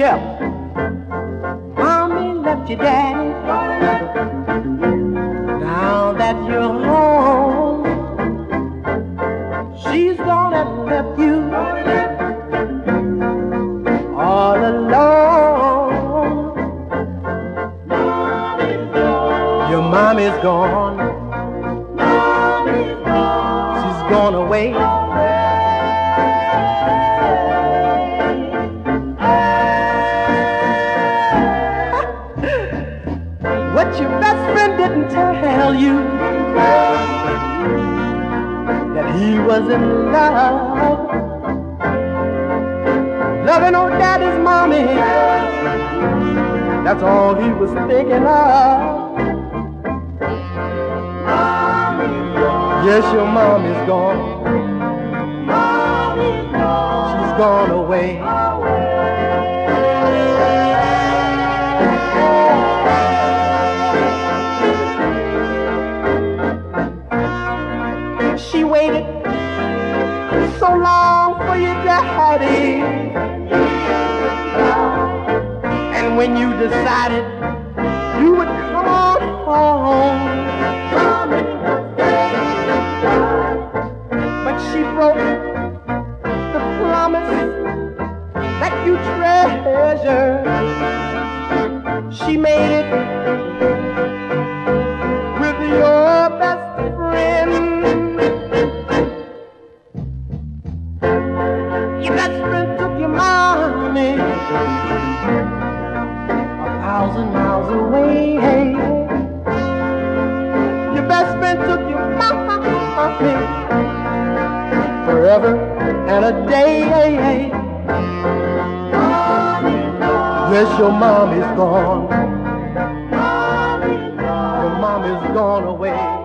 ship. Mommy left you, daddy. Now that you're home, she's gonna left you all alone. Your mommy's gone. She's gone away. What your best friend didn't tell you, that he was in love, loving old daddy's mommy. That's all he was thinking of. Yes, your mommy's gone. She's gone away. She waited so long for your daddy, and when you decided you would come on home, but she broke the promise that you treasure. She made it with your best friend. Your best friend took your mommy 1,000 miles away. Your best friend took your mommy forever and a day. Yes, your mommy's gone. Your mommy's gone away.